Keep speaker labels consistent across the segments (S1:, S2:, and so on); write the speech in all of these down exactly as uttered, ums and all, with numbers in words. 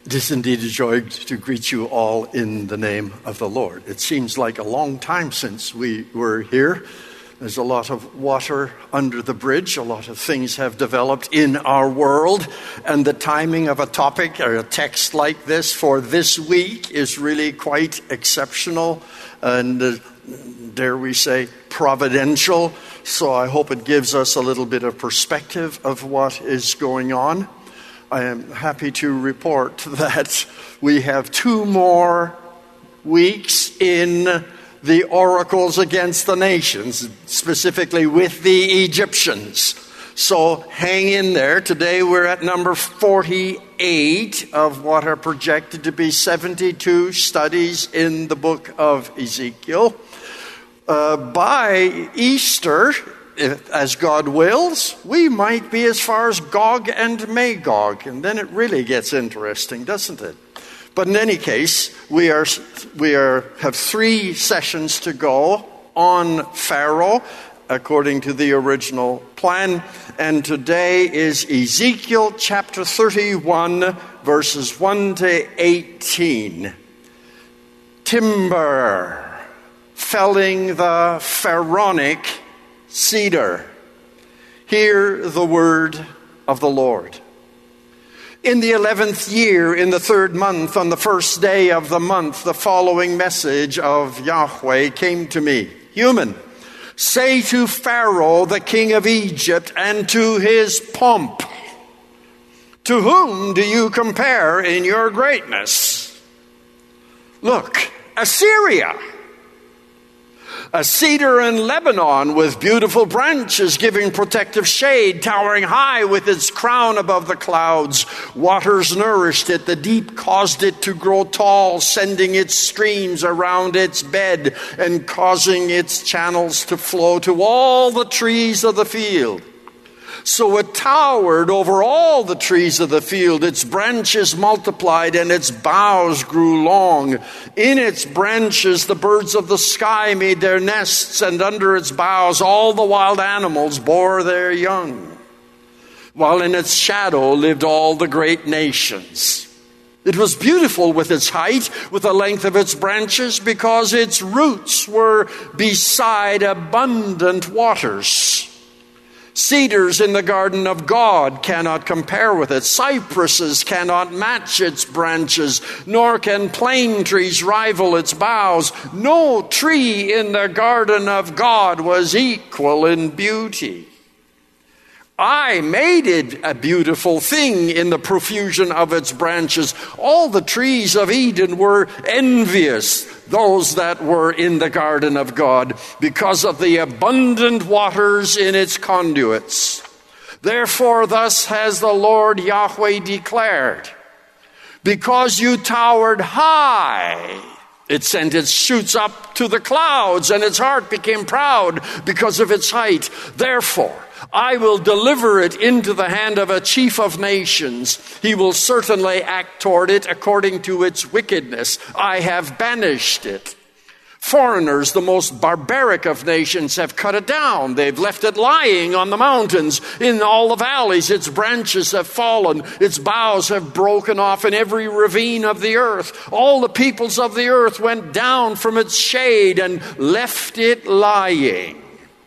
S1: It is indeed a joy to greet you all in the name of the Lord. It seems like a long time since we were here. There's a lot of water under the bridge. A lot of things have developed in our world. And the timing of a topic or a text like this for this week is really quite exceptional and, uh, dare we say, providential. So I hope it gives us a little bit of perspective of what is going on. I am happy to report that we have two more weeks in the oracles against the nations, specifically with the Egyptians. So hang in there. Today we're at number forty-eight of what are projected to be seventy-two studies in the book of Ezekiel. Uh, by Easter, If, as God wills, we might be as far as Gog and Magog, and then it really gets interesting, doesn't it? But in any case, we are we are have three sessions to go on Pharaoh, according to the original plan, and today is Ezekiel chapter thirty-one, verses one to eighteen. Timber, felling the Pharaonic cedar. Hear the word of the Lord. In the eleventh year, in the third month, on the first day of the month, the following message of Yahweh came to me. Human, say to Pharaoh, the king of Egypt, and to his pomp, to whom do you compare in your greatness? Look, Assyria, a cedar in Lebanon with beautiful branches giving protective shade, towering high with its crown above the clouds. Waters nourished it. The deep caused it to grow tall, sending its streams around its bed and causing its channels to flow to all the trees of the field. So it towered over all the trees of the field. Its branches multiplied and its boughs grew long. In its branches the birds of the sky made their nests, and under its boughs all the wild animals bore their young. While in its shadow lived all the great nations. It was beautiful with its height, with the length of its branches, because its roots were beside abundant waters. Cedars in the garden of God cannot compare with it. Cypresses cannot match its branches, nor can plane trees rival its boughs. No tree in the garden of God was equal in beauty. I made it a beautiful thing in the profusion of its branches. All the trees of Eden were envious, those that were in the garden of God, because of the abundant waters in its conduits. Therefore, thus has the Lord Yahweh declared, because you towered high, it sent its shoots up to the clouds, and its heart became proud because of its height. Therefore, I will deliver it into the hand of a chief of nations. He will certainly act toward it according to its wickedness. I have banished it. Foreigners, the most barbaric of nations, have cut it down. They've left it lying on the mountains. In all the valleys, its branches have fallen. Its boughs have broken off in every ravine of the earth. All the peoples of the earth went down from its shade and left it lying.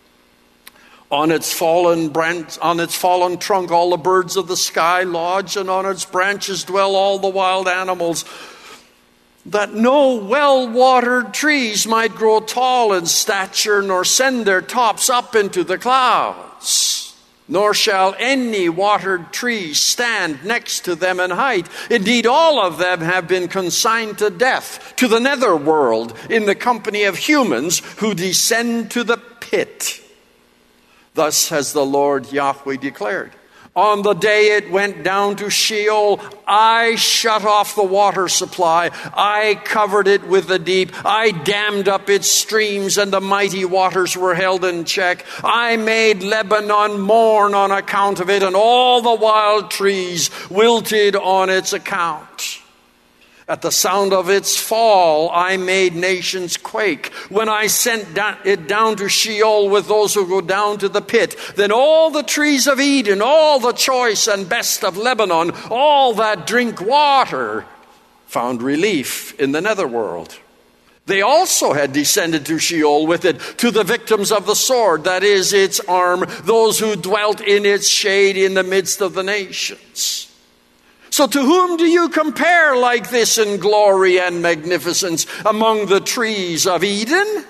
S1: On its fallen branch, on its fallen trunk, all the birds of the sky lodge, and on its branches dwell all the wild animals, that no well-watered trees might grow tall in stature, nor send their tops up into the clouds. Nor shall any watered tree stand next to them in height. Indeed, all of them have been consigned to death, to the nether world, in the company of humans who descend to the pit. Thus has the Lord Yahweh declared. On the day it went down to Sheol, I shut off the water supply. I covered it with the deep. I dammed up its streams, and the mighty waters were held in check. I made Lebanon mourn on account of it, and all the wild trees wilted on its account. At the sound of its fall, I made nations quake. When I sent it down to Sheol with those who go down to the pit, then all the trees of Eden, all the choice and best of Lebanon, all that drink water, found relief in the netherworld. They also had descended to Sheol with it, to the victims of the sword, that is its arm, those who dwelt in its shade in the midst of the nations. So to whom do you compare like this in glory and magnificence among the trees of Eden?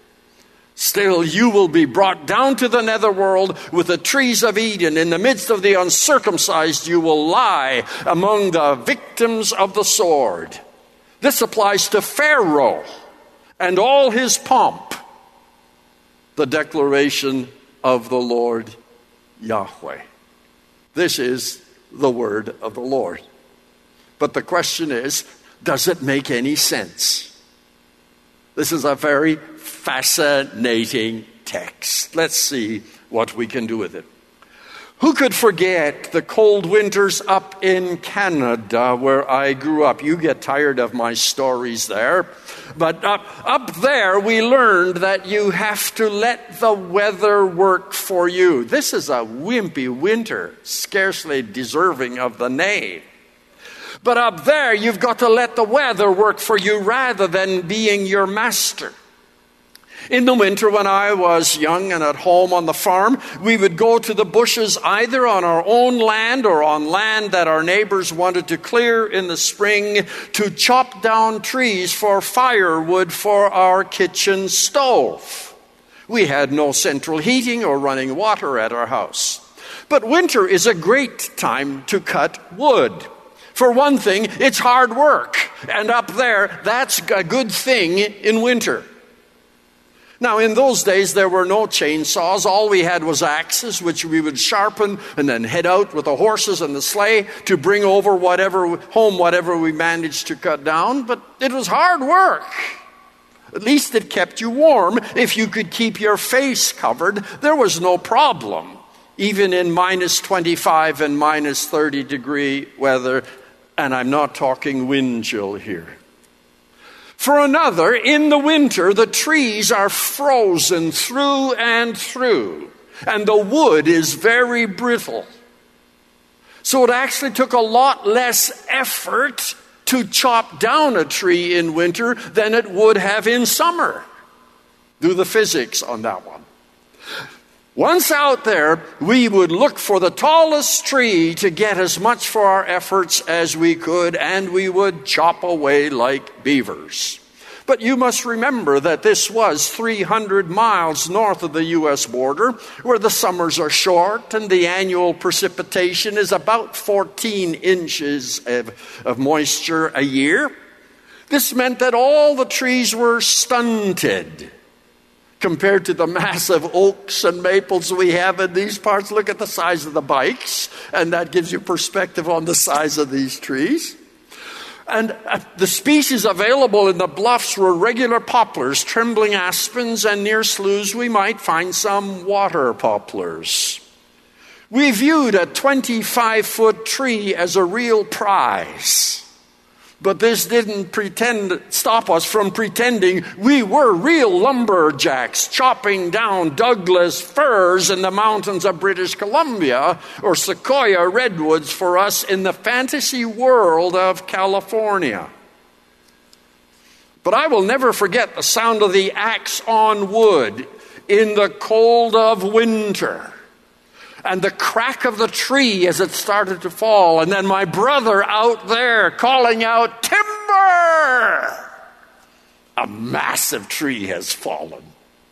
S1: Still, you will be brought down to the netherworld with the trees of Eden. In the midst of the uncircumcised, you will lie among the victims of the sword. This applies to Pharaoh and all his pomp. The declaration of the Lord Yahweh. This is the word of the Lord. But the question is, does it make any sense? This is a very fascinating text. Let's see what we can do with it. Who could forget the cold winters up in Canada where I grew up? You get tired of my stories there. But up, up there we learned that you have to let the weather work for you. This is a wimpy winter, scarcely deserving of the name. But up there you've got to let the weather work for you rather than being your master. In the winter, when I was young and at home on the farm, we would go to the bushes either on our own land or on land that our neighbors wanted to clear in the spring to chop down trees for firewood for our kitchen stove. We had no central heating or running water at our house. But winter is a great time to cut wood. For one thing, it's hard work. And up there, that's a good thing in winter. Now, in those days, there were no chainsaws. All we had was axes, which we would sharpen and then head out with the horses and the sleigh to bring over whatever home, whatever we managed to cut down. But it was hard work. At least it kept you warm. If you could keep your face covered, there was no problem, even in minus twenty-five and minus thirty degree weather. And I'm not talking wind chill here. For another, in the winter, the trees are frozen through and through, and the wood is very brittle. So it actually took a lot less effort to chop down a tree in winter than it would have in summer. Do the physics on that one. Once out there, we would look for the tallest tree to get as much for our efforts as we could, and we would chop away like beavers. But you must remember that this was three hundred miles north of the U S border, where the summers are short and the annual precipitation is about fourteen inches of, of moisture a year. This meant that all the trees were stunted. Compared to the massive oaks and maples we have in these parts, look at the size of the bikes, and that gives you perspective on the size of these trees. And uh, the species available in the bluffs were regular poplars, trembling aspens, and near sloughs we might find some water poplars. We viewed a twenty-five foot tree as a real prize. But this didn't pretend stop us from pretending we were real lumberjacks chopping down Douglas firs in the mountains of British Columbia, or sequoia redwoods for us in the fantasy world of California. But I will never forget the sound of the axe on wood in the cold of winter. And the crack of the tree as it started to fall. And then my brother out there calling out, "Timber!" A massive tree has fallen.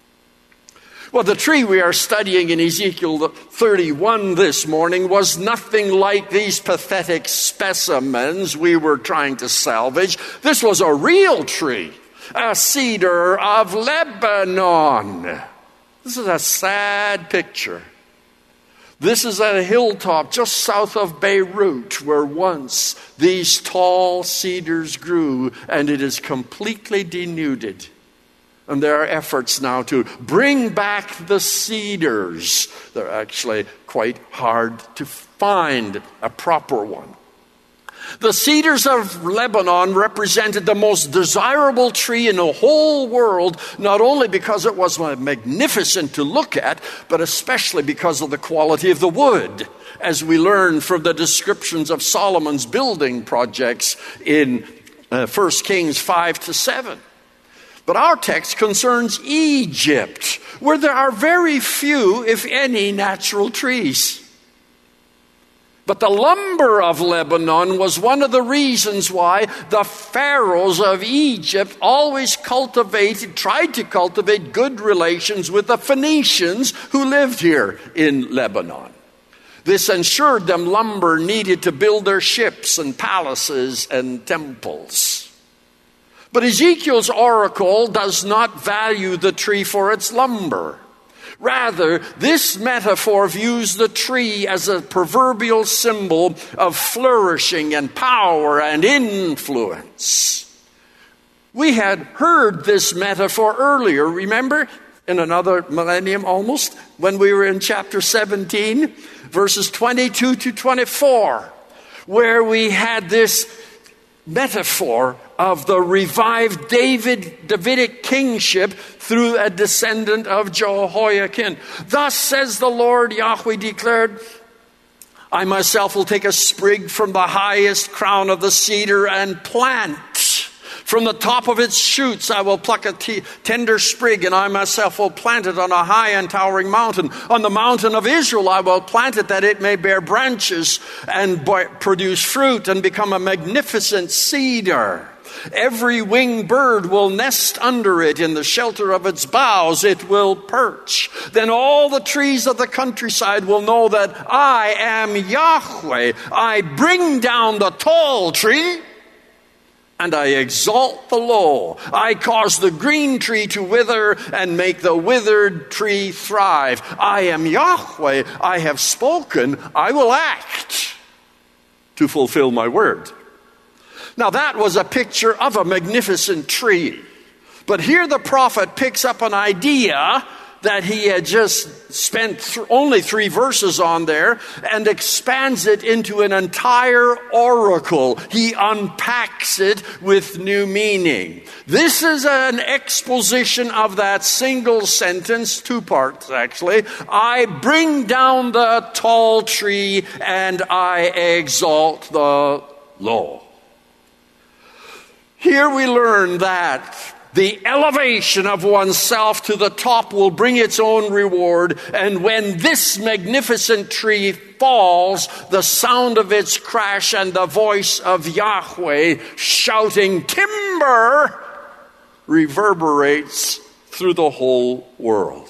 S1: Well, the tree we are studying in Ezekiel thirty-one this morning was nothing like these pathetic specimens we were trying to salvage. This was a real tree, a cedar of Lebanon. This is a sad picture. This is at a hilltop just south of Beirut, where once these tall cedars grew, and it is completely denuded. And there are efforts now to bring back the cedars. They're actually quite hard to find a proper one. The cedars of Lebanon represented the most desirable tree in the whole world, not only because it was magnificent to look at, but especially because of the quality of the wood, as we learn from the descriptions of Solomon's building projects in uh, First Kings five to seven. But our text concerns Egypt, where there are very few, if any, natural trees. But the lumber of Lebanon was one of the reasons why the pharaohs of Egypt always cultivated, tried to cultivate good relations with the Phoenicians who lived here in Lebanon. This ensured them lumber needed to build their ships and palaces and temples. But Ezekiel's oracle does not value the tree for its lumber. Rather, this metaphor views the tree as a proverbial symbol of flourishing and power and influence. We had heard this metaphor earlier, remember, in another millennium almost, when we were in chapter seventeen, verses twenty-two to twenty-four, where we had this metaphor of the revived David, Davidic kingship through a descendant of Jehoiakim. Thus says the Lord, Yahweh declared, I myself will take a sprig from the highest crown of the cedar and plant. From the top of its shoots I will pluck a t- tender sprig, and I myself will plant it on a high and towering mountain. On the mountain of Israel I will plant it, that it may bear branches and b- produce fruit and become a magnificent cedar. Every winged bird will nest under it. In the shelter of its boughs it will perch. Then all the trees of the countryside will know that I am Yahweh. I bring down the tall tree, and I exalt the low. I cause the green tree to wither and make the withered tree thrive. I am Yahweh. I have spoken. I will act to fulfill my word. Now that was a picture of a magnificent tree. But here the prophet picks up an idea that he had just spent th- only three verses on there and expands it into an entire oracle. He unpacks it with new meaning. This is an exposition of that single sentence, two parts actually. I bring down the tall tree and I exalt the low. Here we learn that the elevation of oneself to the top will bring its own reward. And when this magnificent tree falls, the sound of its crash and the voice of Yahweh shouting timber reverberates through the whole world.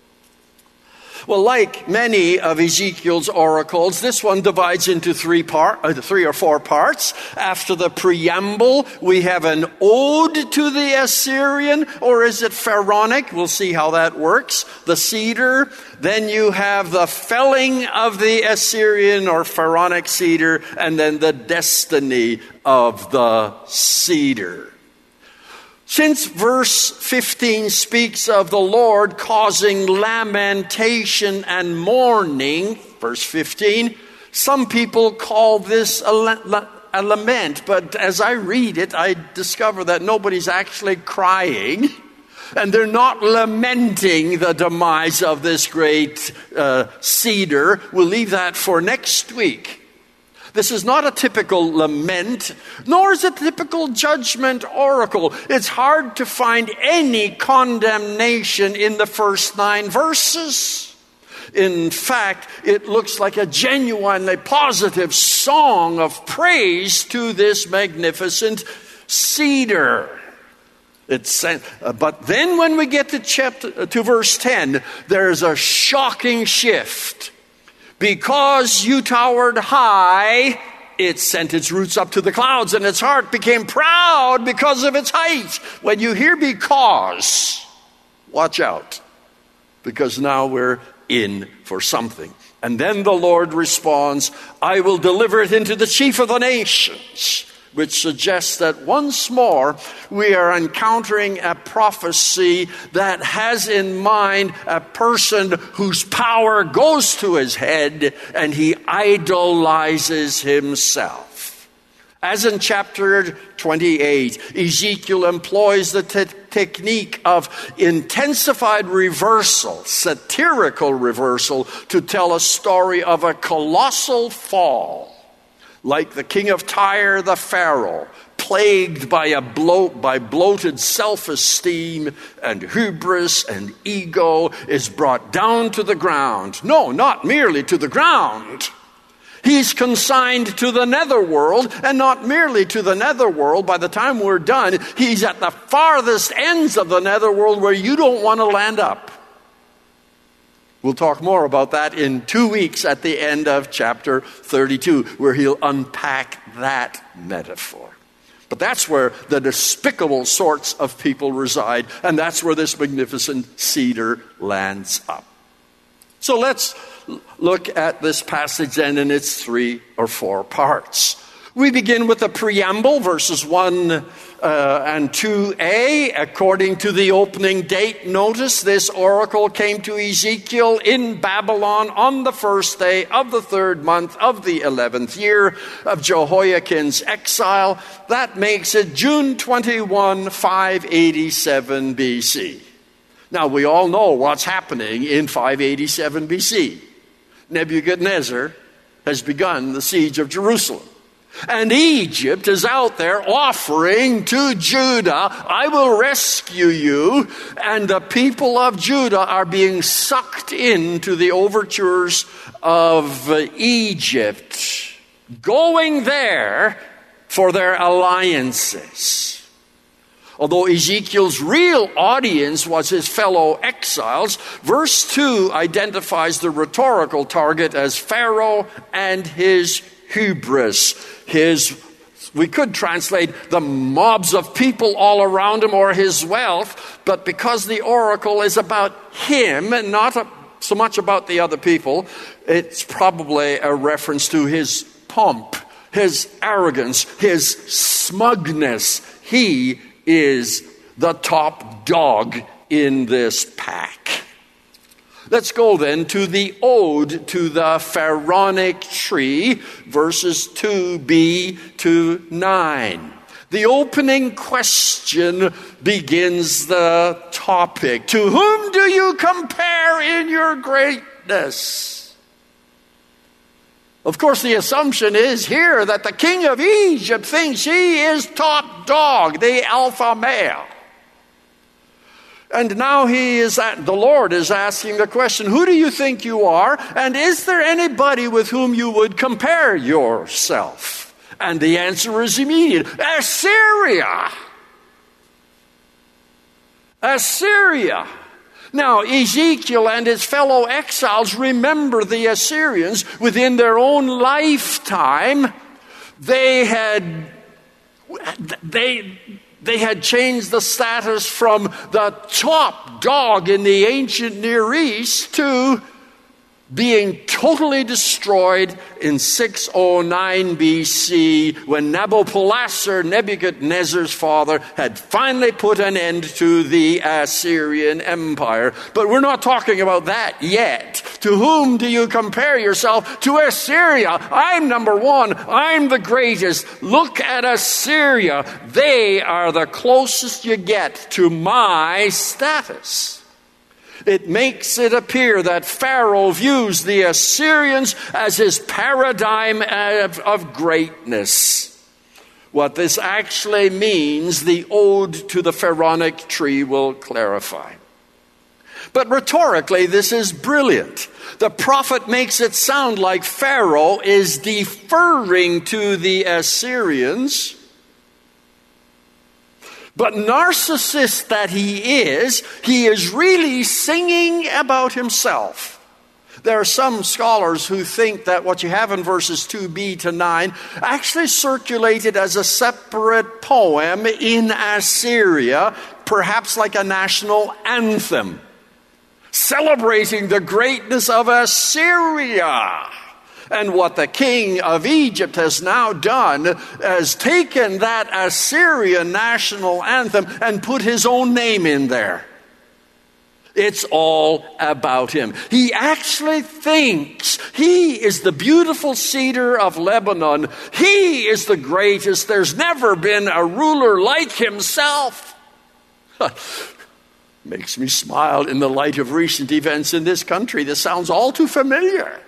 S1: Well, like many of Ezekiel's oracles, this one divides into three part, uh, three or four parts. After the preamble, we have an ode to the Assyrian, or is it Pharaonic? We'll see how that works. The cedar. Then you have the felling of the Assyrian or Pharaonic cedar, and then the destiny of the cedar. Since verse fifteen speaks of the Lord causing lamentation and mourning, verse fifteen, some people call this a, la- a lament, but as I read it, I discover that nobody's actually crying, and they're not lamenting the demise of this great uh, cedar. We'll leave that for next week. This is not a typical lament, nor is it a typical judgment oracle. It's hard to find any condemnation in the first nine verses. In fact, it looks like a genuinely positive song of praise to this magnificent cedar. It's, uh, but then when we get to chapter to verse ten, there's a shocking shift. Because you towered high, it sent its roots up to the clouds, and its heart became proud because of its height. When you hear because, watch out, because now we're in for something. And then the Lord responds, I will deliver it into the chief of the nations, which suggests that once more we are encountering a prophecy that has in mind a person whose power goes to his head and he idolizes himself. As in chapter twenty-eight, Ezekiel employs the te- technique of intensified reversal, satirical reversal, to tell a story of a colossal fall. Like the king of Tyre, the Pharaoh, plagued by a bloat, by bloated self-esteem and hubris and ego, is brought down to the ground. No, not merely to the ground. He's consigned to the netherworld, and not merely to the netherworld. By the time we're done, he's at the farthest ends of the netherworld where you don't want to land up. We'll talk more about that in two weeks at the end of chapter thirty-two, where he'll unpack that metaphor. But that's where the despicable sorts of people reside, and that's where this magnificent cedar lands up. So let's look at this passage then in its three or four parts. We begin with the preamble, verses one uh, and two a. According to the opening date notice, this oracle came to Ezekiel in Babylon on the first day of the third month of the eleventh year of Jehoiakim's exile. That makes it June twenty-first, five eighty-seven B C. Now, we all know what's happening in five eighty-seven B C. Nebuchadnezzar has begun the siege of Jerusalem. And Egypt is out there offering to Judah, I will rescue you. And the people of Judah are being sucked into the overtures of Egypt, going there for their alliances. Although Ezekiel's real audience was his fellow exiles, verse two identifies the rhetorical target as Pharaoh and his hubris. His, we could translate the mobs of people all around him, or his wealth, but because the oracle is about him and not a, so much about the other people, it's probably a reference to his pomp, his arrogance, his smugness. He is the top dog in this pack. Let's go then to the ode to the Pharaonic tree, verses two b to nine. The opening question begins the topic. To whom do you compare in your greatness? Of course, the assumption is here that the king of Egypt thinks he is top dog, the alpha male. And now he is at, the Lord is asking the question, who do you think you are? And is there anybody with whom you would compare yourself? And the answer is immediate. Assyria. Assyria. Now, Ezekiel and his fellow exiles remember the Assyrians. Within their own lifetime, they had they they had changed the status from the top dog in the ancient Near East to being totally destroyed in six oh nine B C when Nabopolassar, Nebuchadnezzar's father, had finally put an end to the Assyrian Empire. But we're not talking about that yet. To whom do you compare yourself? To Assyria. I'm number one. I'm the greatest. Look at Assyria. They are the closest you get to my status. It makes it appear that Pharaoh views the Assyrians as his paradigm of, of greatness. What this actually means, the ode to the Pharaonic tree will clarify. But rhetorically, this is brilliant. The prophet makes it sound like Pharaoh is deferring to the Assyrians. But narcissist that he is, he is really singing about himself. There are some scholars who think that what you have in verses two b to nine actually circulated as a separate poem in Assyria, perhaps like a national anthem, celebrating the greatness of Assyria. And what the king of Egypt has now done is taken that Assyrian national anthem and put his own name in there. It's all about him. He actually thinks he is the beautiful cedar of Lebanon. He is the greatest. There's never been a ruler like himself. Makes me smile in the light of recent events in this country. This sounds all too familiar.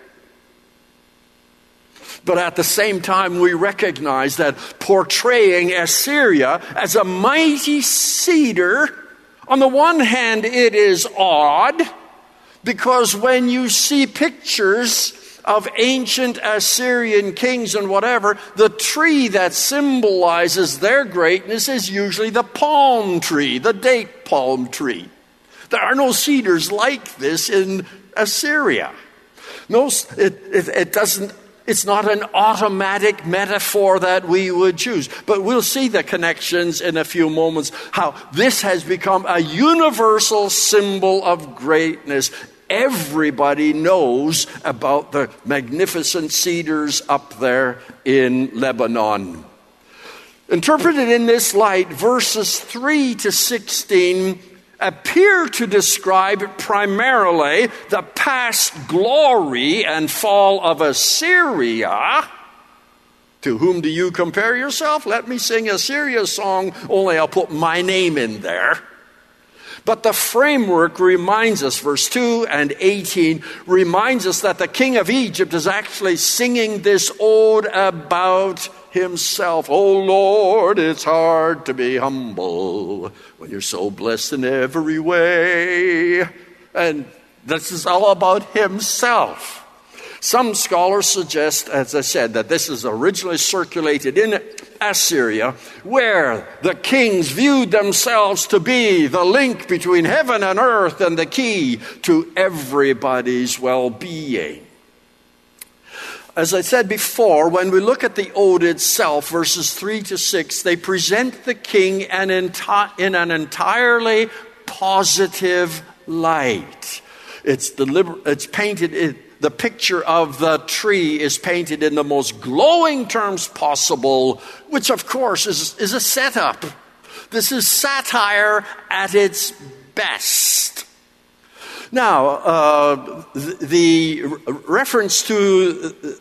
S1: But at the same time, we recognize that portraying Assyria as a mighty cedar, on the one hand, it is odd, because when you see pictures of ancient Assyrian kings and whatever, the tree that symbolizes their greatness is usually the palm tree, the date palm tree. There are no cedars like this in Assyria. No, it, it, it doesn't. It's not an automatic metaphor that we would choose. But we'll see the connections in a few moments, how this has become a universal symbol of greatness. Everybody knows about the magnificent cedars up there in Lebanon. Interpreted in this light, verses three to sixteen appear to describe primarily the past glory and fall of Assyria. To whom do you compare yourself? Let me sing Assyria's song, only I'll put my name in there. But the framework reminds us, verse two and eighteen, reminds us that the king of Egypt is actually singing this ode about himself. Oh Lord, it's hard to be humble when you're so blessed in every way. And this is all about himself. Some scholars suggest, as I said, that this is originally circulated in Assyria, where the kings viewed themselves to be the link between heaven and earth and the key to everybody's well-being. As I said before, when we look at the ode itself, verses three to six, they present the king an enti- in an entirely positive light. It's, deliber- it's painted, in, the picture of the tree is painted in the most glowing terms possible, which of course is, is a setup. This is satire at its best. Now, uh, the, the reference to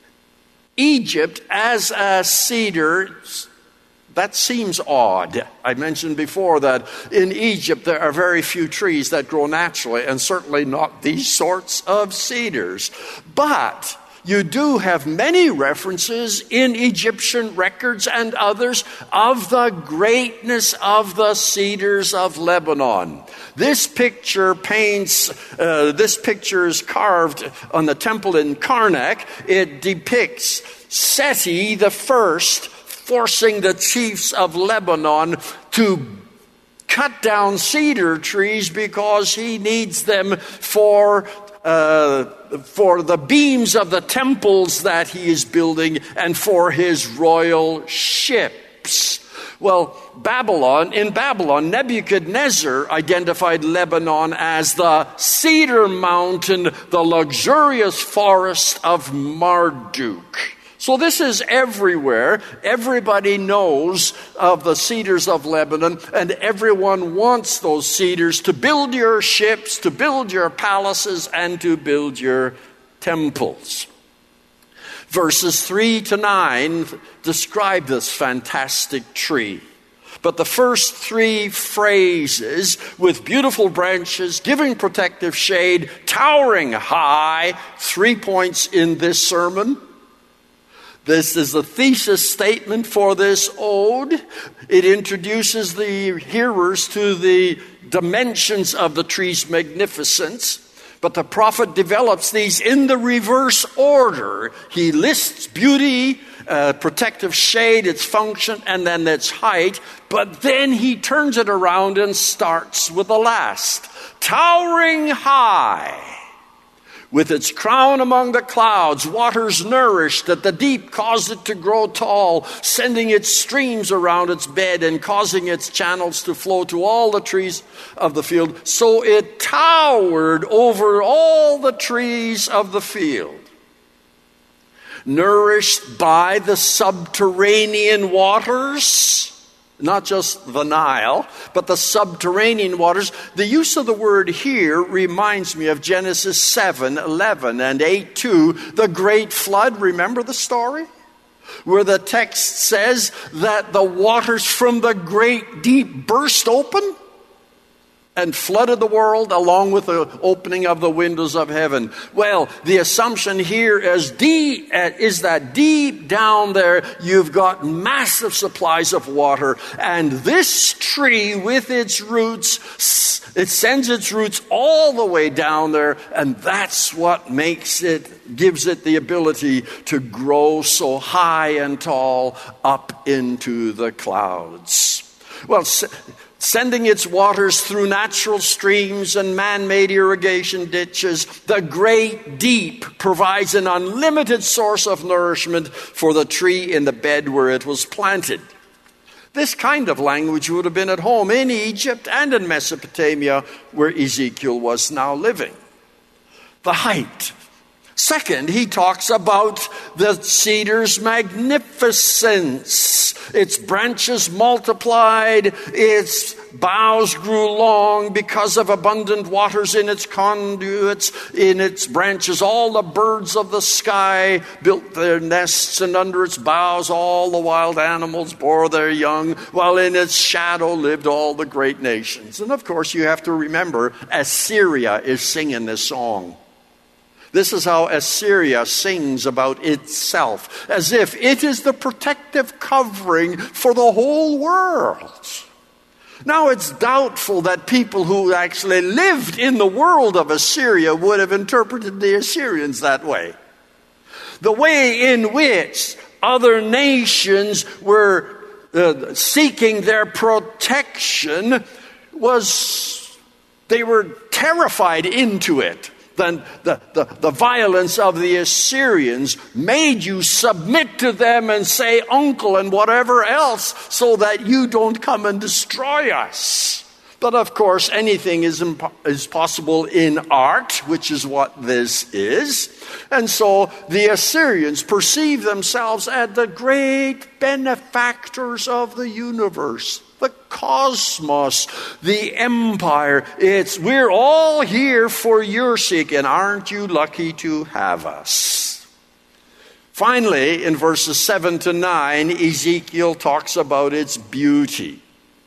S1: Egypt as a cedar, that seems odd. I mentioned before that in Egypt there are very few trees that grow naturally, and certainly not these sorts of cedars. But you do have many references in Egyptian records and others of the greatness of the cedars of Lebanon. This picture paints, uh, this picture is carved on the temple in Karnak. It depicts Seti the first forcing the chiefs of Lebanon to cut down cedar trees because he needs them for uh, for the beams of the temples that he is building and for his royal ships. Well, Babylon, in Babylon, Nebuchadnezzar identified Lebanon as the cedar mountain, the luxurious forest of Marduk. So this is everywhere. Everybody knows of the cedars of Lebanon, and everyone wants those cedars to build your ships, to build your palaces, and to build your temples. Verses three to nine describe this fantastic tree. But the first three phrases, with beautiful branches, giving protective shade, towering high, three points in this sermon. This is the thesis statement for this ode. It introduces the hearers to the dimensions of the tree's magnificence. But the prophet develops these in the reverse order. He lists beauty, uh, protective shade, its function, and then its height. But then he turns it around and starts with the last. Towering high, with its crown among the clouds, waters nourished that the deep caused it to grow tall, sending its streams around its bed and causing its channels to flow to all the trees of the field. So it towered over all the trees of the field. Nourished by the subterranean waters, not just the Nile, but the subterranean waters. The use of the word here reminds me of Genesis seven eleven and eight two, the great flood. Remember the story? Where the text says that the waters from the great deep burst open and flooded the world along with the opening of the windows of heaven. Well, the assumption here is, deep, is that deep down there you've got massive supplies of water, and this tree with its roots, it sends its roots all the way down there, and that's what makes it, gives it the ability to grow so high and tall up into the clouds. Well, sending its waters through natural streams and man-made irrigation ditches, the great deep provides an unlimited source of nourishment for the tree in the bed where it was planted. This kind of language would have been at home in Egypt and in Mesopotamia, where Ezekiel was now living. The height. Second, he talks about the cedar's magnificence. Its branches multiplied, its boughs grew long because of abundant waters in its conduits, in its branches. All the birds of the sky built their nests, and under its boughs all the wild animals bore their young, while in its shadow lived all the great nations. And of course, you have to remember, Assyria is singing this song. This is how Assyria sings about itself, as if it is the protective covering for the whole world. Now, it's doubtful that people who actually lived in the world of Assyria would have interpreted the Assyrians that way. The way in which other nations were uh, seeking their protection was, they were terrified into it. Then the, the, the violence of the Assyrians made you submit to them and say uncle and whatever else so that you don't come and destroy us. But of course, anything is, impo- is possible in art, which is what this is. And so the Assyrians perceive themselves as the great benefactors of the universe. The cosmos, the empire. It's, we're all here for your sake, and aren't you lucky to have us? Finally, in verses seven to nine, Ezekiel talks about its beauty.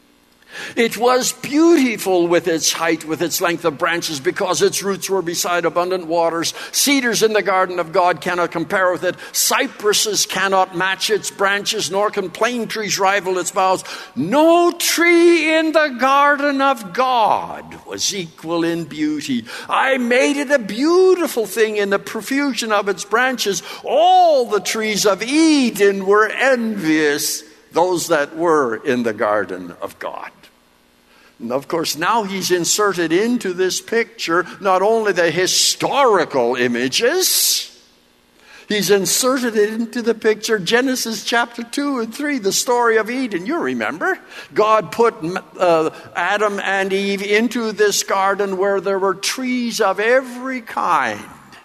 S1: It was beautiful with its height, with its length of branches, because its roots were beside abundant waters. Cedars in the garden of God cannot compare with it. Cypresses cannot match its branches, nor can plane trees rival its boughs. No tree in the garden of God was equal in beauty. I made it a beautiful thing in the profusion of its branches. All the trees of Eden were envious, those that were in the garden of God. And of course, now he's inserted into this picture not only the historical images, he's inserted it into the picture Genesis chapter two and three, the story of Eden. You remember? God put uh, Adam and Eve into this garden where there were trees of every kind.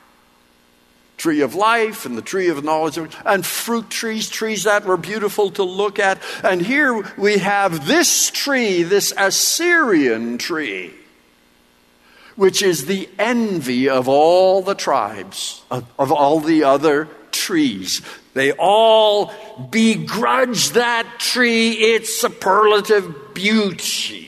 S1: Tree of life and the tree of knowledge and fruit trees, trees that were beautiful to look at. And here we have this tree, this Assyrian tree, which is the envy of all the tribes, of, of all the other trees. They all begrudge that tree its superlative beauty.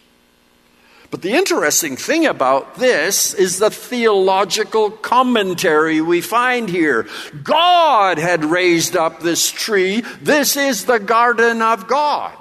S1: But the interesting thing about this is the theological commentary we find here. God had raised up this tree. This is the garden of God.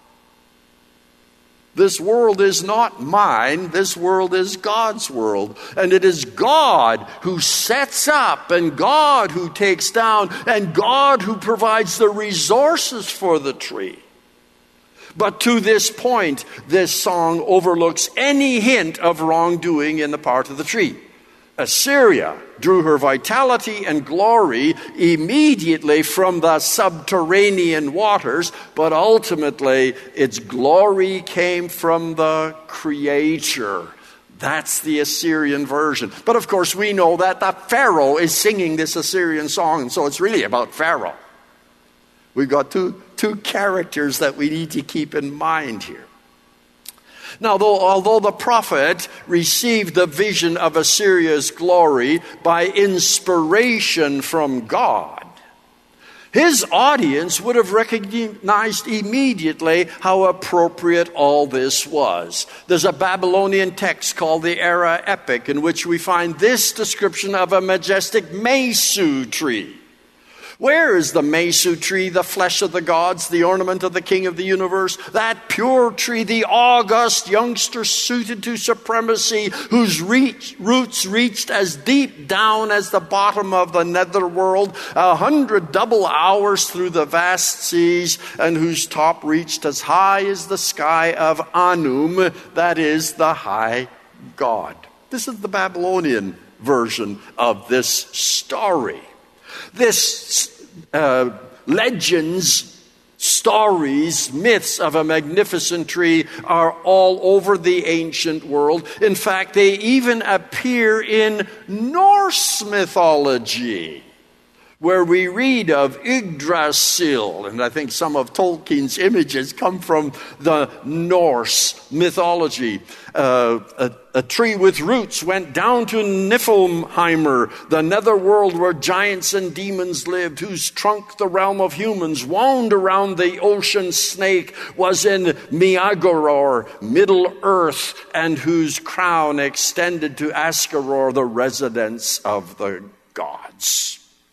S1: This world is not mine. This world is God's world. And it is God who sets up, and God who takes down, and God who provides the resources for the tree. But to this point, this song overlooks any hint of wrongdoing in the part of the tree. Assyria drew her vitality and glory immediately from the subterranean waters, but ultimately its glory came from the Creator. That's the Assyrian version. But of course, we know that the Pharaoh is singing this Assyrian song, and so it's really about Pharaoh. We've got two, two characters that we need to keep in mind here. Now, though, although the prophet received the vision of Assyria's glory by inspiration from God, his audience would have recognized immediately how appropriate all this was. There's a Babylonian text called the Era Epic in which we find this description of a majestic Mesu tree. Where is the Mesu tree, the flesh of the gods, the ornament of the king of the universe? That pure tree, the august youngster suited to supremacy, whose reach, roots reached as deep down as the bottom of the netherworld, a hundred double hours through the vast seas, and whose top reached as high as the sky of Anum, that is, the high God. This is the Babylonian version of this story. This uh, legends, stories, myths of a magnificent tree are all over the ancient world. In fact, they even appear in Norse mythology, where we read of Yggdrasil, and I think some of Tolkien's images come from the Norse mythology. Uh, a, a tree with roots went down to Niflheimr, the netherworld where giants and demons lived, whose trunk, the realm of humans, wound around the ocean snake, was in Miagoror, Middle Earth, and whose crown extended to Askaror, the residence of the gods.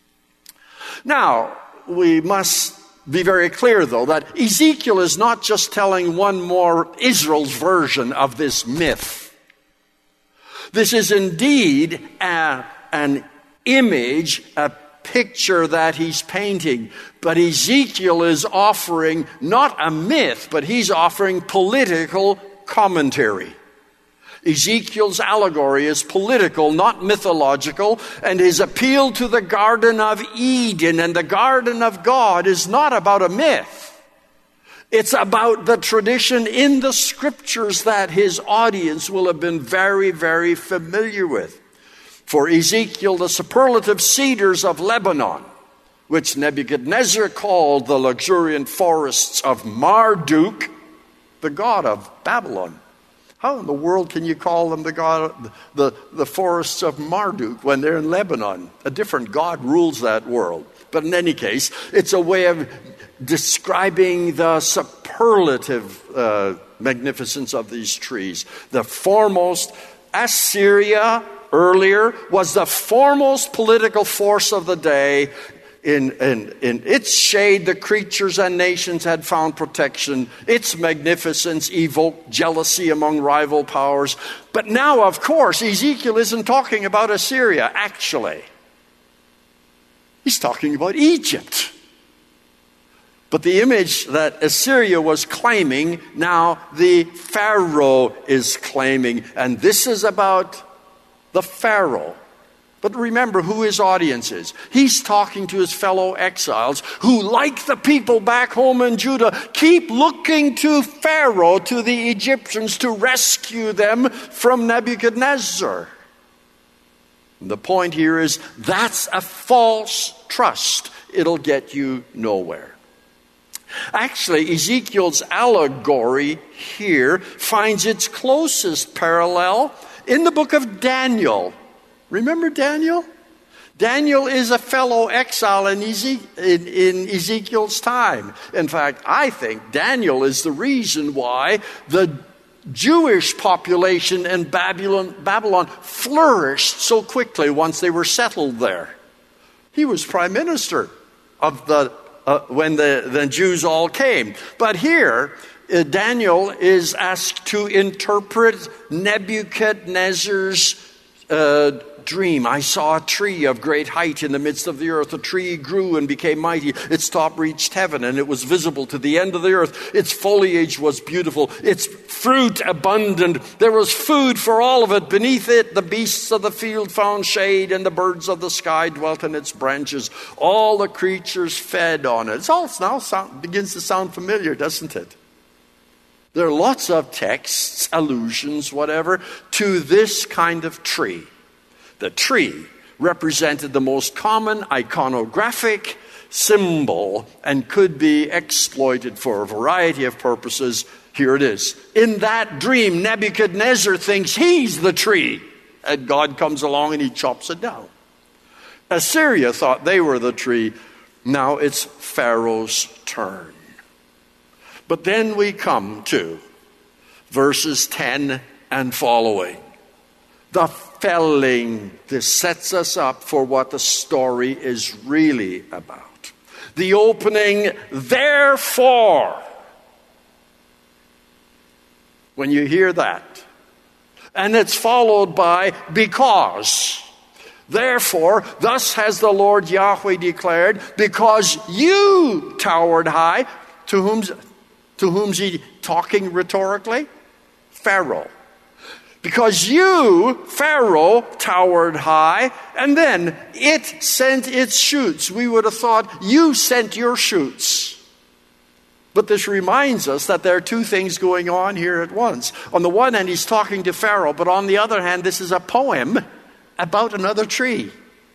S1: Now, we must be very clear, though, that Ezekiel is not just telling one more Israel's version of this myth. This is indeed a, an image, a picture that he's painting. But Ezekiel is offering not a myth, but he's offering political commentary. Ezekiel's allegory is political, not mythological, and his appeal to the Garden of Eden and the Garden of God is not about a myth. It's about the tradition in the scriptures that his audience will have been very, very familiar with. For Ezekiel, the superlative cedars of Lebanon, which Nebuchadnezzar called the luxuriant forests of Marduk, the god of Babylon. How in the world can you call them the god, the, the forests of Marduk when they're in Lebanon? A different god rules that world. But in any case, it's a way of describing the superlative uh, magnificence of these trees. The foremost, Assyria earlier was the foremost political force of the day. In, in, in its shade, the creatures and nations had found protection. Its magnificence evoked jealousy among rival powers. But now, of course, Ezekiel isn't talking about Assyria, actually. He's talking about Egypt. But the image that Assyria was claiming, now the Pharaoh is claiming. And this is about the Pharaoh. But remember who his audience is. He's talking to his fellow exiles who, like the people back home in Judah, keep looking to Pharaoh, to the Egyptians, to rescue them from Nebuchadnezzar. And the point here is that's a false trust. It'll get you nowhere. Actually, Ezekiel's allegory here finds its closest parallel in the book of Daniel. Remember Daniel? Daniel is a fellow exile in, Eze- in, in Ezekiel's time. In fact, I think Daniel is the reason why the Jewish population in Babylon, Babylon flourished so quickly once they were settled there. He was prime minister of the uh, when the, the Jews all came. But here, uh, Daniel is asked to interpret Nebuchadnezzar's uh, dream. I saw a tree of great height in the midst of the earth. The tree grew and became mighty. Its top reached heaven, and it was visible to the end of the earth. Its foliage was beautiful. Its fruit abundant. There was food for all of it. Beneath it, the beasts of the field found shade, and the birds of the sky dwelt in its branches. All the creatures fed on it. It all now sound, begins to sound familiar, doesn't it? There are lots of texts, allusions, whatever, to this kind of tree. The tree represented the most common iconographic symbol and could be exploited for a variety of purposes. Here it is. In that dream, Nebuchadnezzar thinks he's the tree, and God comes along and he chops it down. Assyria thought they were the tree. Now it's Pharaoh's turn. But then we come to verses ten and following. The felling. This sets us up for what the story is really about. The opening, therefore. When you hear that. And it's followed by because. Therefore, thus has the Lord Yahweh declared, because you towered high. To whom's, to whom's he talking rhetorically? Pharaoh. Because you, Pharaoh, towered high, and then it sent its shoots. We would have thought you sent your shoots. But this reminds us that there are two things going on here at once. On the one hand, he's talking to Pharaoh, but on the other hand, this is a poem about another tree.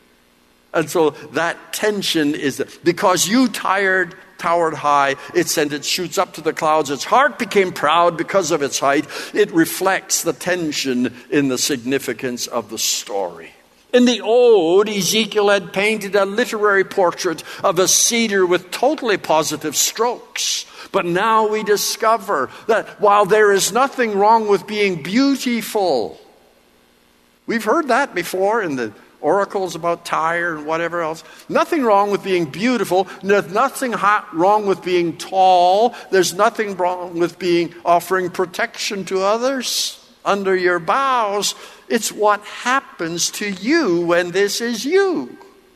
S1: And so that tension is, because you tired, towered high, it sent its shoots up to the clouds. Its heart became proud because of its height. It reflects the tension in the significance of the story. In the Ode, Ezekiel had painted a literary portrait of a cedar with totally positive strokes. But now we discover that while there is nothing wrong with being beautiful, we've heard that before in the oracles about Tyre and whatever else. Nothing wrong with being beautiful. There's nothing wrong with being tall. There's nothing wrong with being offering protection to others under your boughs. It's what happens to you when this is you.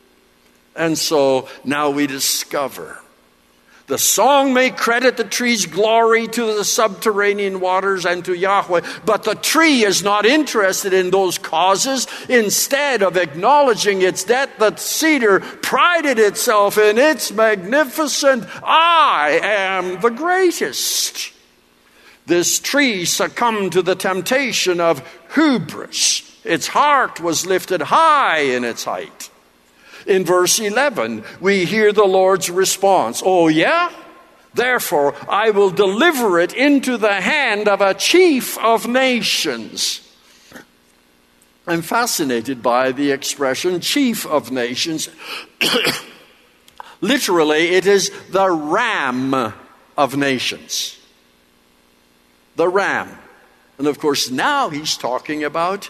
S1: And so now we discover the song may credit the tree's glory to the subterranean waters and to Yahweh, but the tree is not interested in those causes. Instead of acknowledging its debt, the cedar prided itself in its magnificent, I am the greatest. This tree succumbed to the temptation of hubris. Its heart was lifted high in its height. In verse eleven, we hear the Lord's response. Oh, yeah? Therefore, I will deliver it into the hand of a chief of nations. I'm fascinated by the expression chief of nations. Literally, it is the ram of nations. The ram. And of course, now he's talking about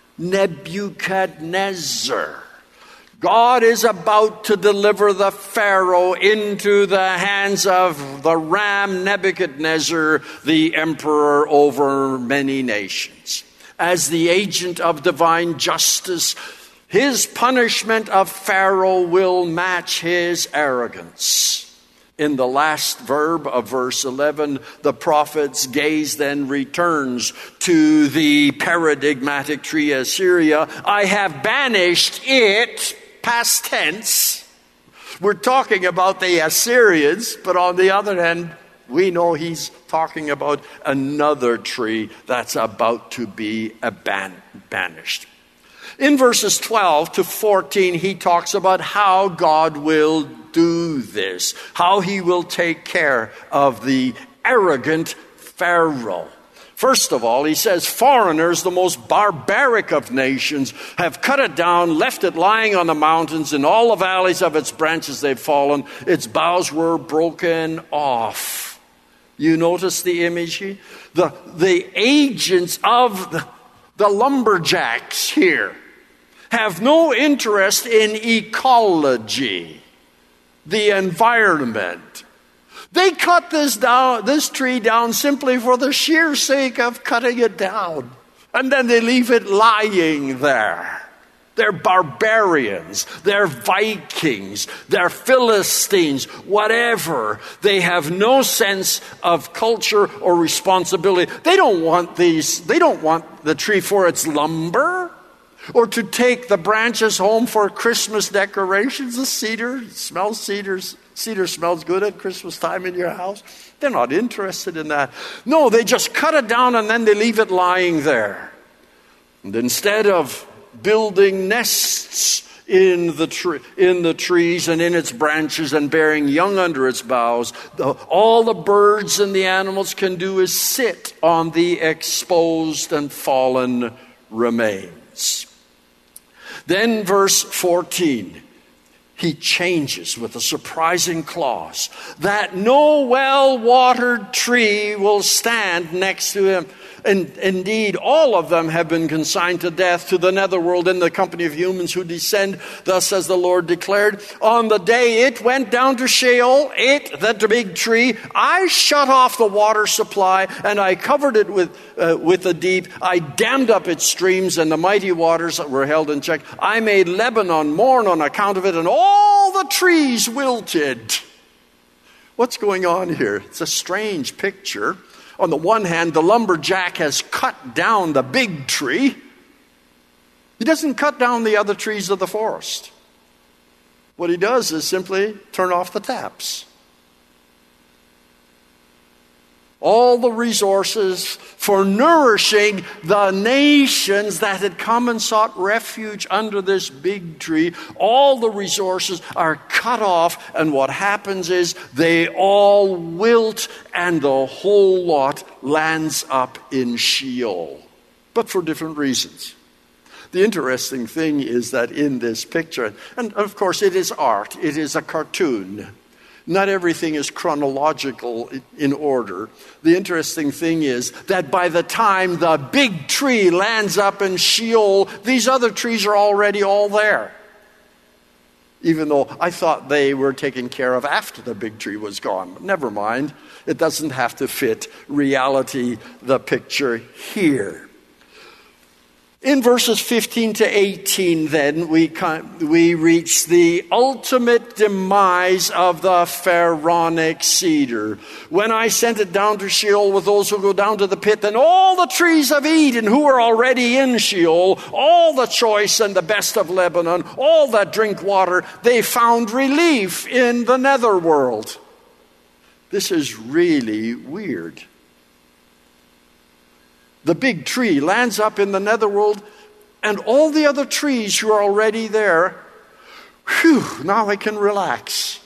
S1: Nebuchadnezzar. God is about to deliver the Pharaoh into the hands of the ram Nebuchadnezzar, the emperor over many nations. As the agent of divine justice, his punishment of Pharaoh will match his arrogance. In the last verb of verse eleven, the prophet's gaze then returns to the paradigmatic tree Assyria. I have banished it. Past tense. We're talking about the Assyrians, but on the other hand, we know he's talking about another tree that's about to be aban- banished. In verses twelve to fourteen, he talks about how God will do this, how he will take care of the arrogant Pharaoh. First of all, he says, foreigners, the most barbaric of nations, have cut it down, left it lying on the mountains. In all the valleys of its branches they've fallen. Its boughs were broken off. You notice the image here? The, the agents of the, the lumberjacks here have no interest in ecology, the environment. They cut this down, this tree down simply for the sheer sake of cutting it down. And then they leave it lying there. They're barbarians. They're Vikings. They're Philistines. Whatever. They have no sense of culture or responsibility. They don't want these, they don't want the tree for its lumber or to take the branches home for Christmas decorations. The cedar smells cedars. Cedar smells good at Christmas time in your house. They're not interested in that. No, they just cut it down and then they leave it lying there. And instead of building nests in the, tre- in the trees and in its branches and bearing young under its boughs. The, all the birds and the animals can do is sit on the exposed and fallen remains. Then verse fourteen, he changes with a surprising clause that no well-watered tree will stand next to him. And indeed, all of them have been consigned to death, to the netherworld, in the company of humans who descend. Thus has the Lord declared, on the day it went down to Sheol, it, that big tree, I shut off the water supply, and I covered it with uh, with the deep. I dammed up its streams, and the mighty waters that were held in check. I made Lebanon mourn on account of it, and all the trees wilted. What's going on here? It's a strange picture. On the one hand, the lumberjack has cut down the big tree. He doesn't cut down the other trees of the forest. What he does is simply turn off the taps. All the resources for nourishing the nations that had come and sought refuge under this big tree, all the resources are cut off, and what happens is they all wilt and the whole lot lands up in Sheol, but for different reasons. The interesting thing is that in this picture, and of course it is art, it is a cartoon. Not everything is chronological in order. The interesting thing is that by the time the big tree lands up in Sheol, these other trees are already all there. Even though I thought they were taken care of after the big tree was gone. But never mind. It doesn't have to fit reality, the picture here. In verses fifteen to eighteen, then, we we reach the ultimate demise of the Pharaonic cedar. When I sent it down to Sheol with those who go down to the pit, then all the trees of Eden who are already in Sheol, all the choice and the best of Lebanon, all that drink water, they found relief in the netherworld. This is really weird. The big tree lands up in the netherworld, and all the other trees who are already there, whew, now I can relax.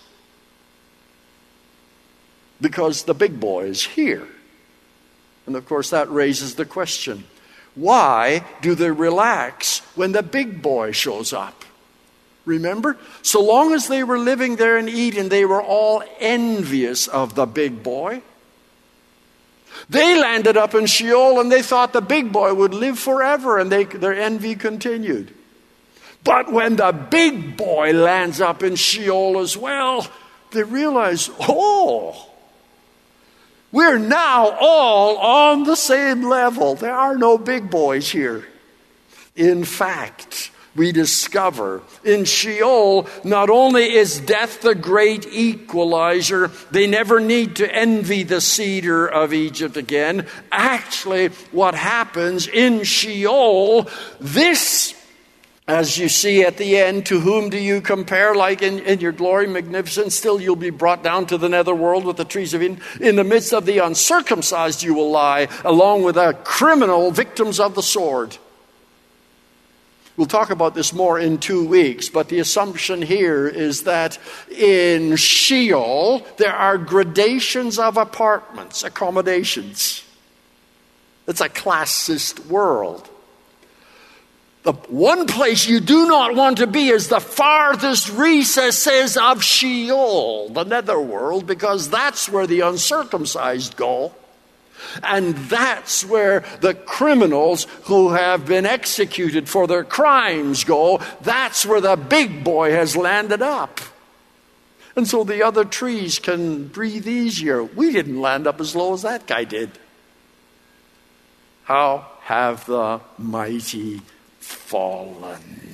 S1: Because the big boy is here. And of course that raises the question, why do they relax when the big boy shows up? Remember? So long as they were living there in Eden, they were all envious of the big boy. They landed up in Sheol and they thought the big boy would live forever, and they, their envy continued. But when the big boy lands up in Sheol as well, they realize, oh, we're now all on the same level. There are no big boys here. In fact, we discover in Sheol, not only is death the great equalizer, they never need to envy the cedar of Egypt again. Actually, what happens in Sheol, this, as you see at the end, to whom do you compare? Like in, in your glory, magnificence, still you'll be brought down to the netherworld with the trees of Eden. In the midst of the uncircumcised you will lie, along with the criminal victims of the sword. We'll talk about this more in two weeks, but the assumption here is that in Sheol, there are gradations of apartments, accommodations. It's a classist world. The one place you do not want to be is the farthest recesses of Sheol, the netherworld, because that's where the uncircumcised go. And that's where the criminals who have been executed for their crimes go. That's where the big boy has landed up. And so the other trees can breathe easier. We didn't land up as low as that guy did. How have the mighty fallen?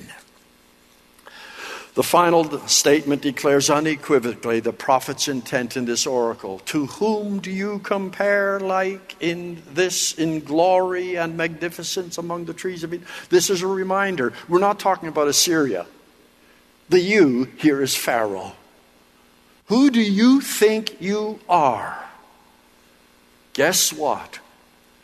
S1: The final statement declares unequivocally the prophet's intent in this oracle. To whom do you compare like in this, in glory and magnificence among the trees of Eden? This is a reminder. We're not talking about Assyria. The you here is Pharaoh. Who do you think you are? Guess what?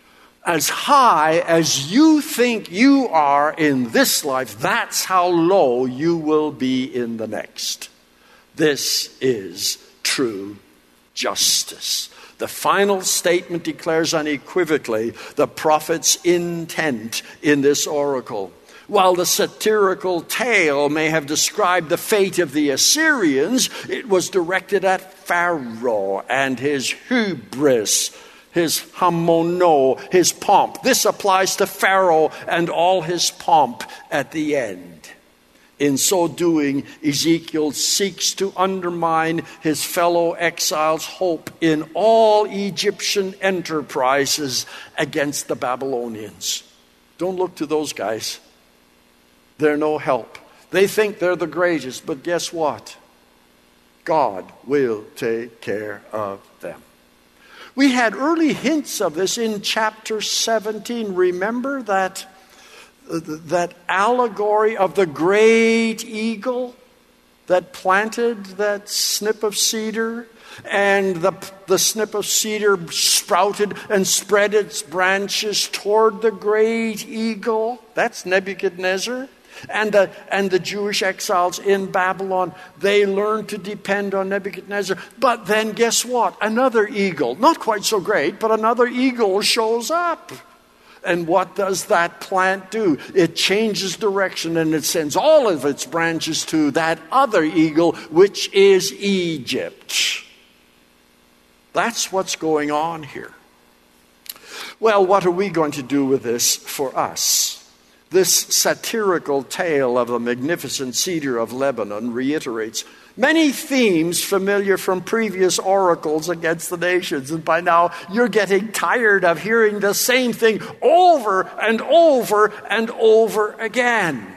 S1: As high as you think you are in this life, that's how low you will be in the next. This is true justice. The final statement declares unequivocally the prophet's intent in this oracle. While the satirical tale may have described the fate of the Assyrians, it was directed at Pharaoh and his hubris, his hamono, his pomp. This applies to Pharaoh and all his pomp at the end. In so doing, Ezekiel seeks to undermine his fellow exiles' hope in all Egyptian enterprises against the Babylonians. Don't look to those guys. They're no help. They think they're the greatest, but guess what? God will take care of them. We had early hints of this in chapter seventeen. Remember that, uh, that allegory of the great eagle that planted that snip of cedar? And the, the snip of cedar sprouted and spread its branches toward the great eagle. That's Nebuchadnezzar. And the, and the Jewish exiles in Babylon, they learned to depend on Nebuchadnezzar. But then guess what? Another eagle, not quite so great, but another eagle shows up. And what does that plant do? It changes direction and it sends all of its branches to that other eagle, which is Egypt. That's what's going on here. Well, what are we going to do with this for us? This satirical tale of the magnificent cedar of Lebanon reiterates many themes familiar from previous oracles against the nations. And by now, you're getting tired of hearing the same thing over and over and over again.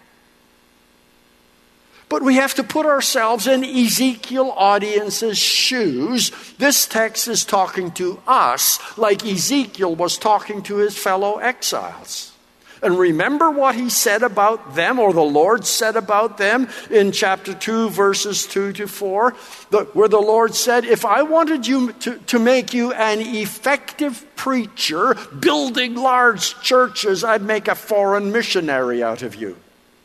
S1: But we have to put ourselves in Ezekiel audience's shoes. This text is talking to us like Ezekiel was talking to his fellow exiles. And remember what he said about them, or the Lord said about them in chapter two, verses two to four, the, where the Lord said, if I wanted you to, to make you an effective preacher, building large churches, I'd make a foreign missionary out of you.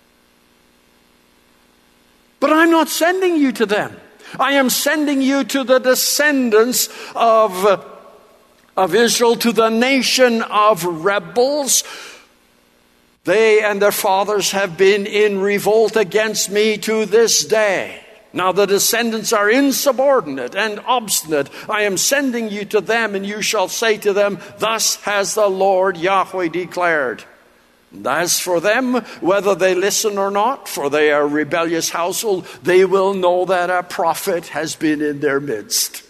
S1: But I'm not sending you to them. I am sending you to the descendants of, of Israel, to the nation of rebels. They and their fathers have been in revolt against me to this day. Now the descendants are insubordinate and obstinate. I am sending you to them, and you shall say to them, thus has the Lord Yahweh declared. And as for them, whether they listen or not, for they are a rebellious household, they will know that a prophet has been in their midst.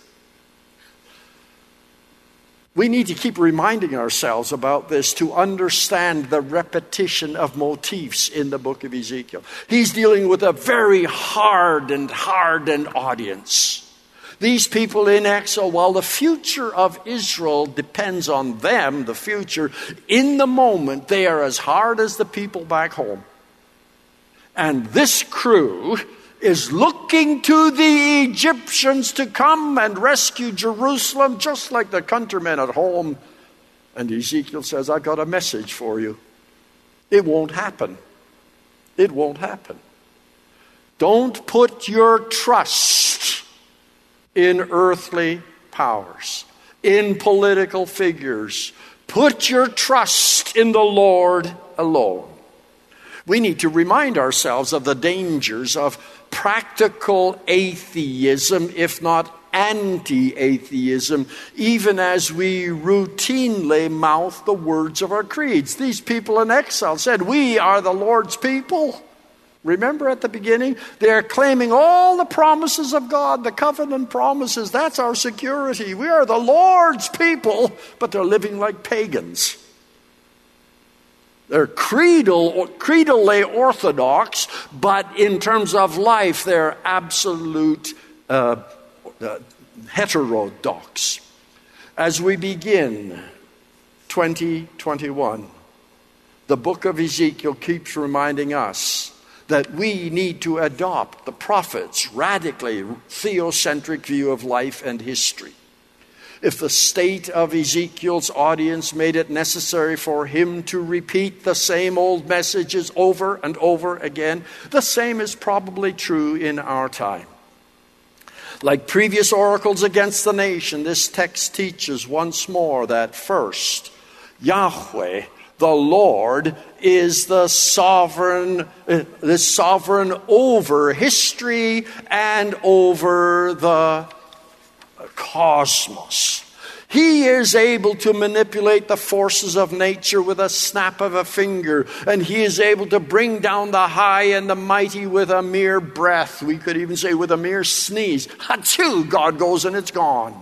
S1: We need to keep reminding ourselves about this to understand the repetition of motifs in the book of Ezekiel. He's dealing with a very hardened, hardened audience. These people in exile, while the future of Israel depends on them, the future, in the moment, they are as hard as the people back home. And this crew is looking to the Egyptians to come and rescue Jerusalem, just like the countrymen at home. And Ezekiel says, I've got a message for you. It won't happen. It won't happen. Don't put your trust in earthly powers, in political figures. Put your trust in the Lord alone. We need to remind ourselves of the dangers of practical atheism, if not anti-atheism, even as we routinely mouth the words of our creeds. These people in exile said, we are the Lord's people. Remember at the beginning, they're claiming all the promises of God, the covenant promises. That's our security. We are the Lord's people, but they're living like pagans. They're creedal, creedally orthodox, but in terms of life, they're absolute uh, uh, heterodox. As we begin twenty twenty-one, the book of Ezekiel keeps reminding us that we need to adopt the prophet's radically theocentric view of life and history. If the state of Ezekiel's audience made it necessary for him to repeat the same old messages over and over again, the same is probably true in our time. Like previous oracles against the nation, this text teaches once more that first, Yahweh, the Lord, is the sovereign, uh, the sovereign over history and over the cosmos. He is able to manipulate the forces of nature with a snap of a finger, and he is able to bring down the high and the mighty with a mere breath. We could even say with a mere sneeze. Achoo, God goes and it's gone.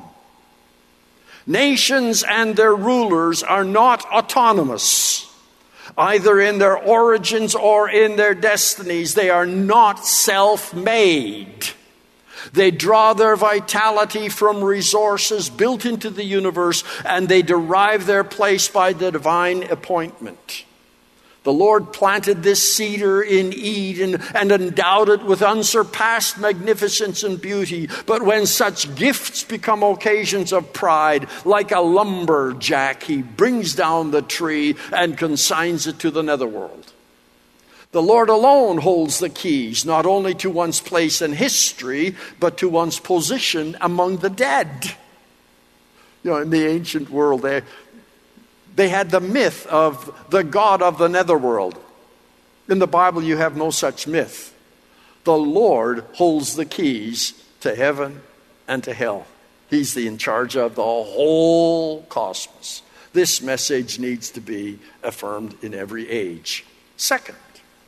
S1: Nations and their rulers are not autonomous, either in their origins or in their destinies. They are not self-made. They draw their vitality from resources built into the universe, and they derive their place by the divine appointment. The Lord planted this cedar in Eden and endowed it with unsurpassed magnificence and beauty. But when such gifts become occasions of pride, like a lumberjack, he brings down the tree and consigns it to the netherworld. The Lord alone holds the keys, not only to one's place in history, but to one's position among the dead. You know, in the ancient world, they, they had the myth of the God of the netherworld. In the Bible, you have no such myth. The Lord holds the keys to heaven and to hell. He's the in charge of the whole cosmos. This message needs to be affirmed in every age. Second,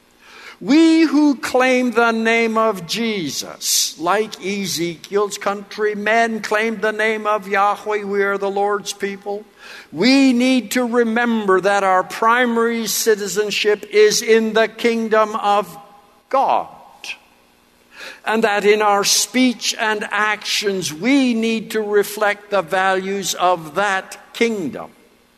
S1: we who claim the name of Jesus, like Ezekiel's countrymen claimed the name of Yahweh, we are the Lord's people. We need to remember that our primary citizenship is in the kingdom of God. And that in our speech and actions, we need to reflect the values of that kingdom.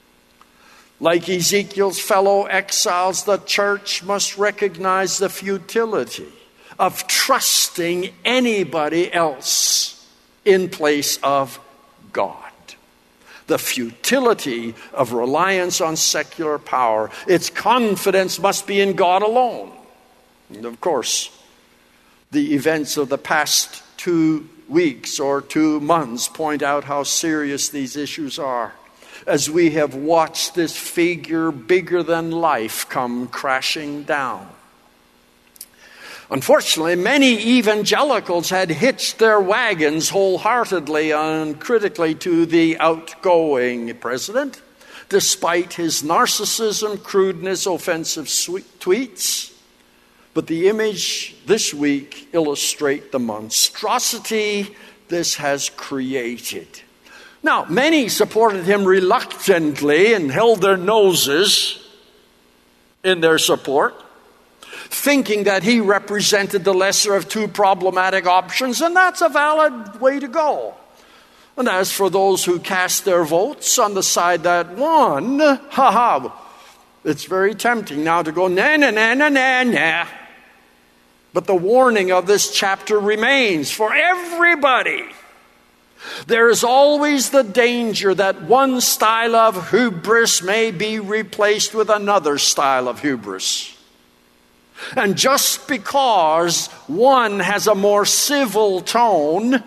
S1: Like Ezekiel's fellow exiles, the church must recognize the futility of trusting anybody else in place of God. The futility of reliance on secular power. Its confidence must be in God alone. And of course, the events of the past two weeks or two months point out how serious these issues are, as we have watched this figure bigger than life come crashing down. Unfortunately, many evangelicals had hitched their wagons wholeheartedly and critically to the outgoing president, despite his narcissism, crudeness, offensive tweets. But the image this week illustrates the monstrosity this has created. Now, many supported him reluctantly and held their noses in their support, thinking that he represented the lesser of two problematic options, and that's a valid way to go. And as for those who cast their votes on the side that won, ha-ha, it's very tempting now to go, na na na na na na. But the warning of this chapter remains for everybody. There is always the danger that one style of hubris may be replaced with another style of hubris. And just because one has a more civil tone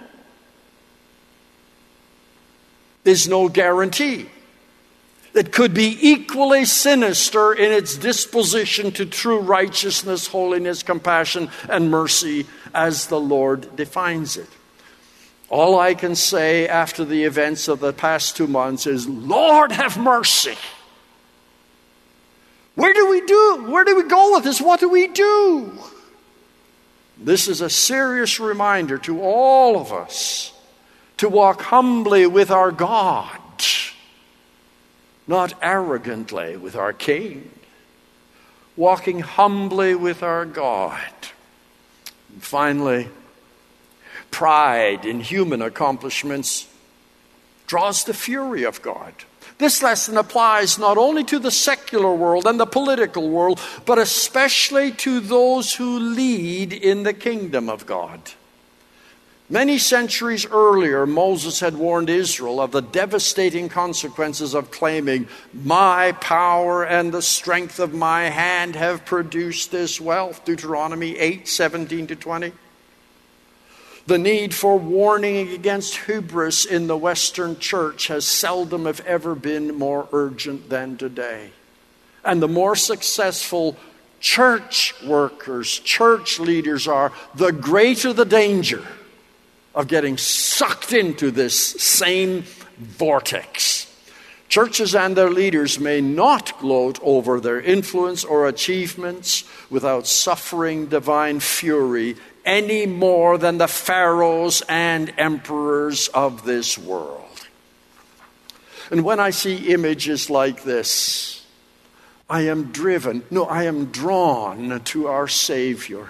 S1: is no guarantee. It could be equally sinister in its disposition to true righteousness, holiness, compassion, and mercy as the Lord defines it. All I can say after the events of the past two months is, Lord, have mercy. Where do we do? Where do we go with this? What do we do? This is a serious reminder to all of us to walk humbly with our God, not arrogantly with our King. Walking humbly with our God. And finally, pride in human accomplishments draws the fury of God. This lesson applies not only to the secular world and the political world, but especially to those who lead in the kingdom of God. Many centuries earlier, Moses had warned Israel of the devastating consequences of claiming, "My power and the strength of my hand have produced this wealth." Deuteronomy eight, seventeen to twenty. The need for warning against hubris in the Western church has seldom, if ever, been more urgent than today. And the more successful church workers, church leaders are, the greater the danger of getting sucked into this same vortex. Churches and their leaders may not gloat over their influence or achievements without suffering divine fury any more than the pharaohs and emperors of this world. And when I see images like this, I am driven, no, I am drawn to our Savior,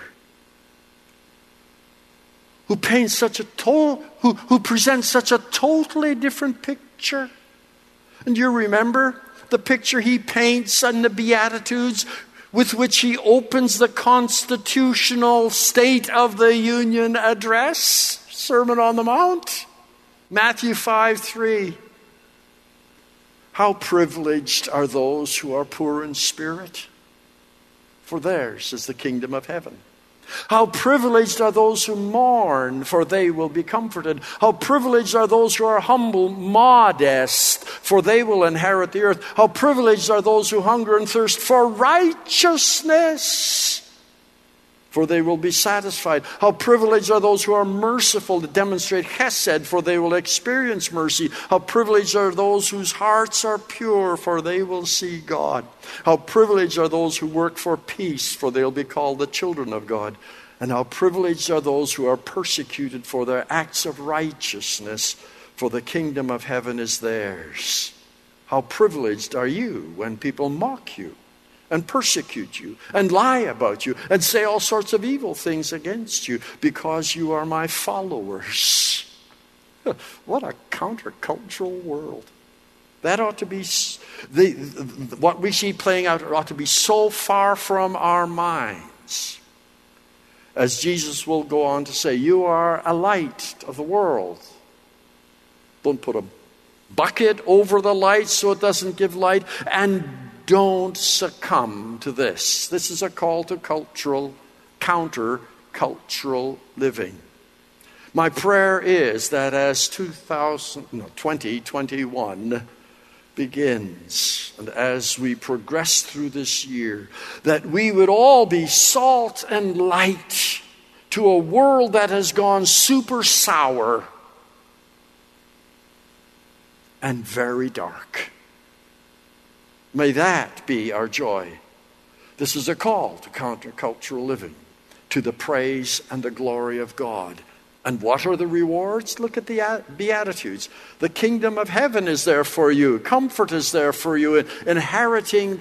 S1: who paints such a to- who, who presents such a totally different picture. And you remember the picture he paints in the Beatitudes, with which he opens the constitutional State of the Union address, Sermon on the Mount, Matthew five three. How privileged are those who are poor in spirit, for theirs is the kingdom of heaven. How privileged are those who mourn, for they will be comforted. How privileged are those who are humble, modest, for they will inherit the earth. How privileged are those who hunger and thirst for righteousness, for they will be satisfied. How privileged are those who are merciful, to demonstrate chesed, for they will experience mercy. How privileged are those whose hearts are pure, for they will see God. How privileged are those who work for peace, for they'll be called the children of God. And how privileged are those who are persecuted for their acts of righteousness, for the kingdom of heaven is theirs. How privileged are you when people mock you and persecute you and lie about you and say all sorts of evil things against you because you are my followers. What a countercultural world. That ought to be, the, the, what we see playing out ought to be so far from our minds. As Jesus will go on to say, you are a light of the world. Don't put a bucket over the light so it doesn't give light, and don't succumb to this. This is a call to cultural, counter-cultural living. My prayer is that as two thousand, no, twenty twenty-one begins, and as we progress through this year, that we would all be salt and light to a world that has gone super sour and very dark. May that be our joy. This is a call to countercultural living, to the praise and the glory of God. And what are the rewards? Look at the Beatitudes. The kingdom of heaven is there for you. Comfort is there for you. Inheriting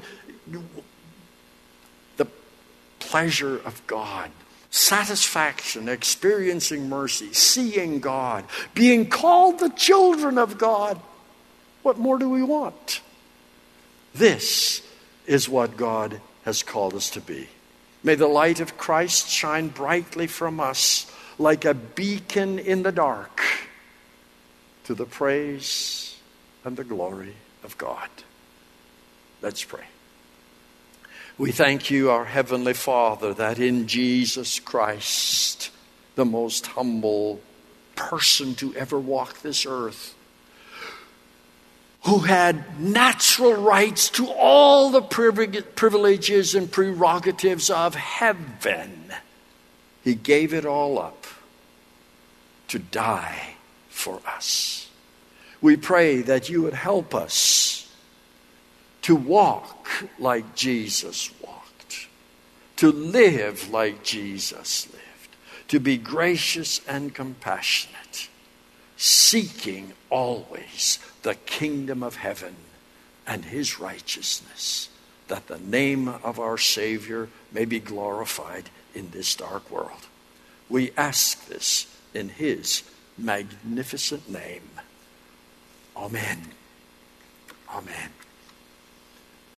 S1: the pleasure of God. Satisfaction, experiencing mercy, seeing God, being called the children of God. What more do we want? This is what God has called us to be. May the light of Christ shine brightly from us like a beacon in the dark, to the praise and the glory of God. Let's pray. We thank you, our Heavenly Father, that in Jesus Christ, the most humble person to ever walk this earth, who had natural rights to all the privileges and prerogatives of heaven, he gave it all up to die for us. We pray that you would help us to walk like Jesus walked, to live like Jesus lived, to be gracious and compassionate, seeking always the kingdom of heaven and his righteousness, that the name of our Savior may be glorified in this dark world. We ask this in his magnificent name. Amen. Amen.